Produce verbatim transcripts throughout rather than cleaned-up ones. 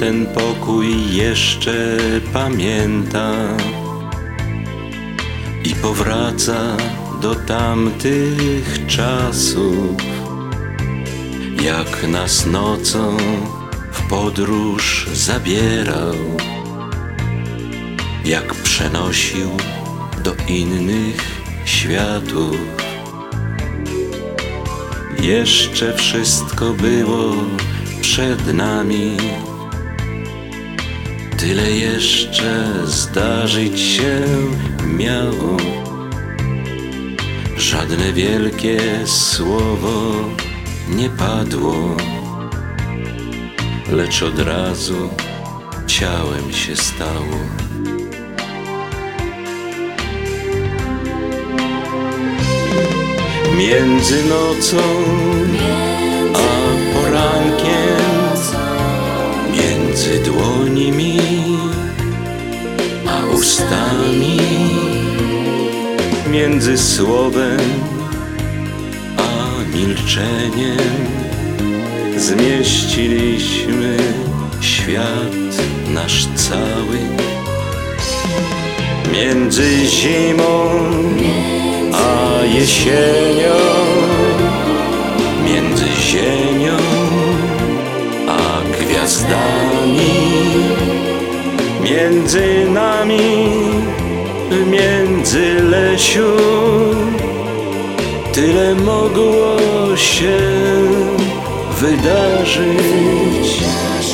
ten pokój jeszcze pamięta i powraca do tamtych czasów, jak nas nocą w podróż zabierał, jak przenosił do innych światów. Jeszcze wszystko było przed nami, tyle jeszcze zdarzyć się miało. Żadne wielkie słowo nie padło, lecz od razu ciałem się stało. Między nocą a porankiem, między dłoni mi a ustami, między słowem a milczeniem zmieściliśmy świat nasz cały. Między zimą a jesienią, między ziemią a gwiazdami, między nami, między lesiu, tyle mogło się wydarzyć.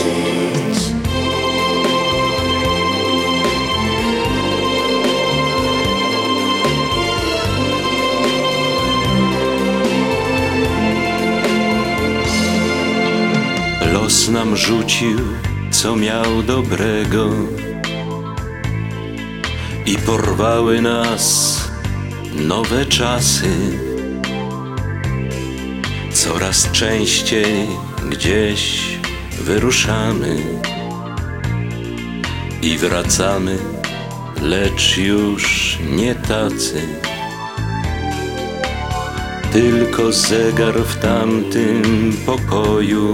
Los nam rzucił, co miał dobrego, i porwały nas nowe czasy. Coraz częściej gdzieś wyruszamy i wracamy, lecz już nie tacy. Tylko zegar w tamtym pokoju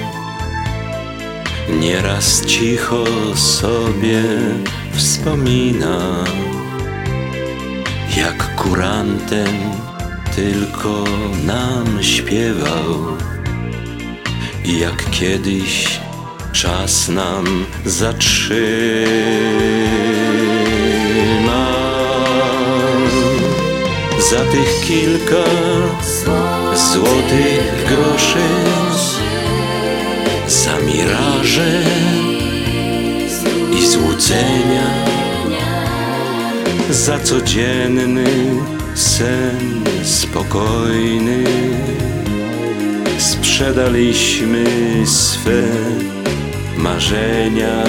nieraz cicho sobie wspomina, jak kurantem tylko nam śpiewał i jak kiedyś czas nam zatrzymał. Za tych kilka złotych groszy, za miraże i złudzenia, za codzienny sen spokojny, sprzedaliśmy swe marzenia.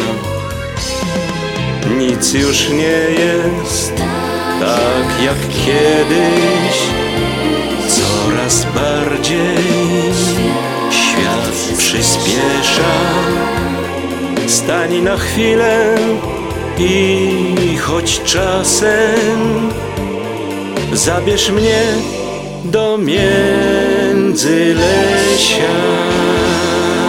Nic już nie jest tak jak kiedyś, coraz bardziej świat przyspiesza. Stań na chwilę i choć czasem zabierz mnie do Międzylesia.